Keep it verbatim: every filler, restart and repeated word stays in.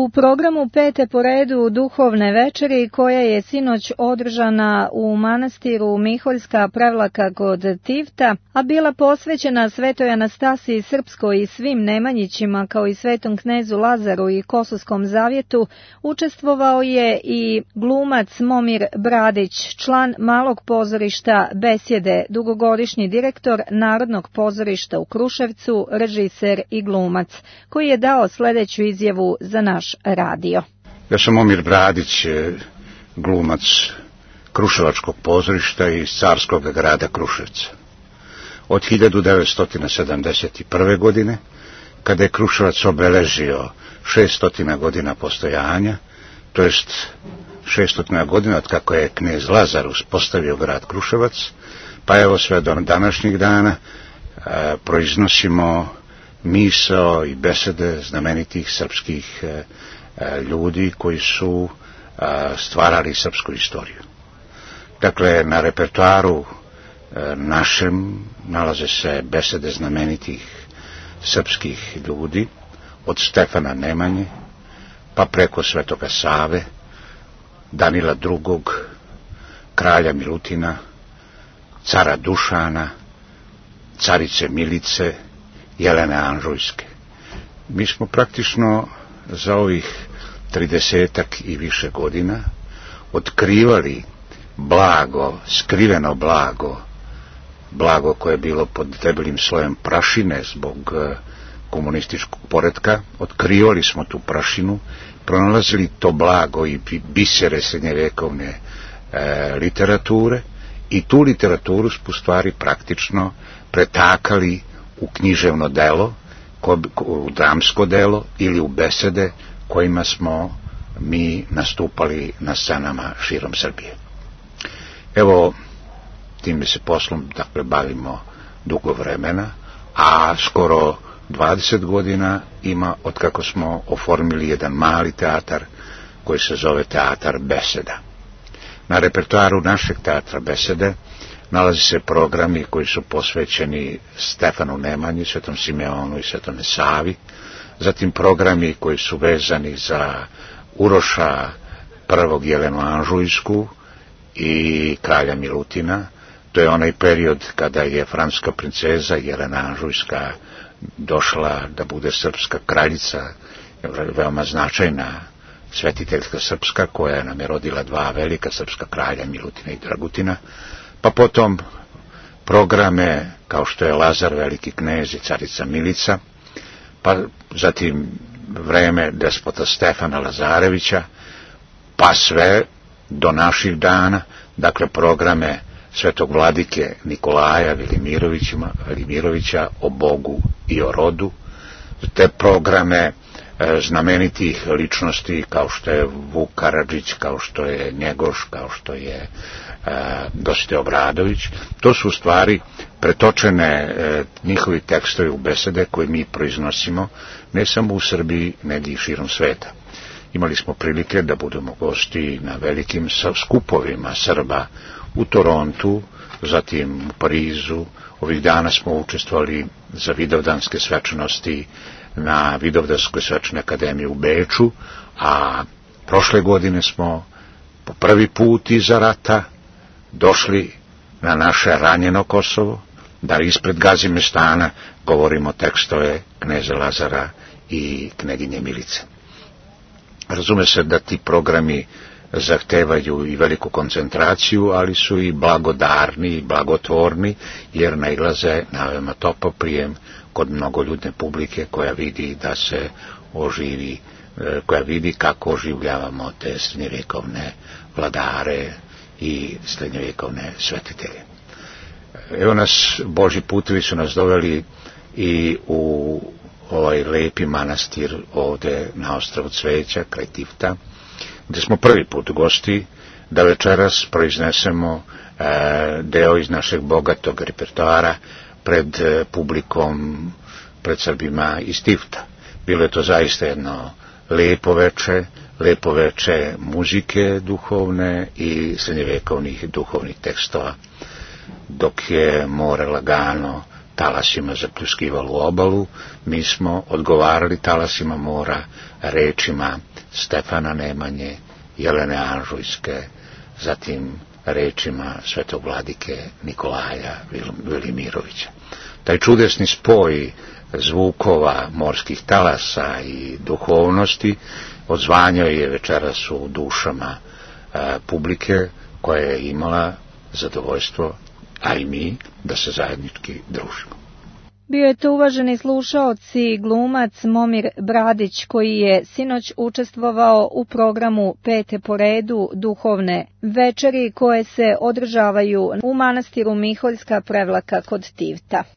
U programu pete po redu duhovne večeri koja je sinoć održana u manastiru Miholjska Prevlaka kod Tivta, a bila posvećena Svetoj Anastasiji Srpskoj i svim Nemanjićima kao i Svetom knezu Lazaru i Kosovskom zavjetu, učestvovao je i glumac Momir Bradić, član Malog pozorišta Besjede, dugogodišnji direktor Narodnog pozorišta u Kruševcu, režiser i glumac, koji je dao sljedeću izjavu za naš radio. Ja sam Momir Bradić, glumac Kruševačkog pozorišta iz carskog grada Kruševca. Od hiljadu devetsto sedamdeset prve. godine, kada je Kruševac obeležio šessto godina postojanja, to jest šessto godina od kako je knez Lazar uspostavio grad Kruševac, pa evo sve do današnjih dana e, proiznosimo misao i besede znamenitih srpskih e, ljudi koji su e, stvarali srpsku istoriju. Dakle, na repertoaru e, našem nalaze se besede znamenitih srpskih ljudi, od Stefana Nemanje, pa preko Svetoga Save, Danila drugog, kralja Milutina, cara Dušana, carice Milice, Jelene Anžujske. Mi smo praktično za ovih tridesetak i više godina otkrivali blago, skriveno blago, blago koje je bilo pod debelim slojem prašine zbog komunističkog poretka. Otkrivali smo tu prašinu, pronalazili to blago i bisere srednjevekovne e, literature i tu literaturu smo u stvari praktično pretakali u književno delo, u dramsko delo ili u besede kojima smo mi nastupali na scenama širom Srbije. Evo, time se poslom dakle bavimo dugo vremena, a skoro dvadeset godina ima od kako smo oformili jedan mali teatar koji se zove Teatar Beseda. Na repertoaru našeg Teatra Besede nalazi se programi koji su posvećeni Stefanu Nemanji, Svetom Simeonu i Svetome Savi, zatim programi koji su vezani za Uroša prvog, Jelenu Anžujsku i kralja Milutina. To je onaj period kada je francuska princeza Jelena Anžujska došla da bude srpska kraljica, veoma značajna svetiteljska srpska, koja nam je rodila dva velika srpska kralja, Milutina i Dragutina. Pa potom programe kao što je Lazar veliki knez i carica Milica, pa zatim vreme despota Stefana Lazarevića, pa sve do naših dana, dakle programe svetog vladike Nikolaja Velimirovića o Bogu i o rodu, te programe e, znamenitih ličnosti kao što je Vuk Karadžić, kao što je Njegoš, kao što je e, Dositej Obradović. To su u stvari pretočene e, njihovi tekstovi u besede koje mi proiznosimo ne samo u Srbiji, nego i širom sveta. Imali smo prilike da budemo gosti na velikim skupovima Srba u Torontu, zatim u Parizu. Ovih dana smo učestvovali za vidovdanske svečanosti na Vidovdanskoj svečanoj akademiji u Beču, a prošle godine smo po prvi put iza rata došli na naše ranjeno Kosovo, da ispred Gazimestana govorimo tekstove kneza Lazara i kneginje Milice. Razume se da ti programi zahtevaju i veliku koncentraciju, ali su i blagodarni i blagotvorni, jer nailaze na veoma topao prijem kod mnogoljudne publike koja vidi da se oživi, koja vidi kako oživljavamo te srednjevjekovne vladare i srednjevjekovne svetitelje. Evo nas, Božji putevi su nas doveli i u ovaj lepi manastir ovde na ostrvu Cveća, kraj Tivta, gde smo prvi put gosti da večeras proiznesemo e, deo iz našeg bogatog repertoara pred e, publikom, pred Srbima iz Tivta. Bilo je to zaista jedno lepo veče, lepo veče muzike duhovne i srednjevekovnih duhovnih tekstova. Dok je more lagano talasima zapljuskivalo obalu, mi smo odgovarali talasima mora rečima Stefana Nemanje, Jelene Anžujske, zatim rečima svetog vladike Nikolaja Velimirovića. Taj čudesni spoj zvukova morskih talasa i duhovnosti odzvanjao je večeras u dušama a, publike koja je imala zadovoljstvo, a i mi, da se zajednički družimo. Bio je to, uvaženi slušaoci, glumac Momir Bradić, koji je sinoć učestvovao u programu pete po redu duhovne večeri koje se održavaju u manastiru Miholjska Prevlaka kod Tivta.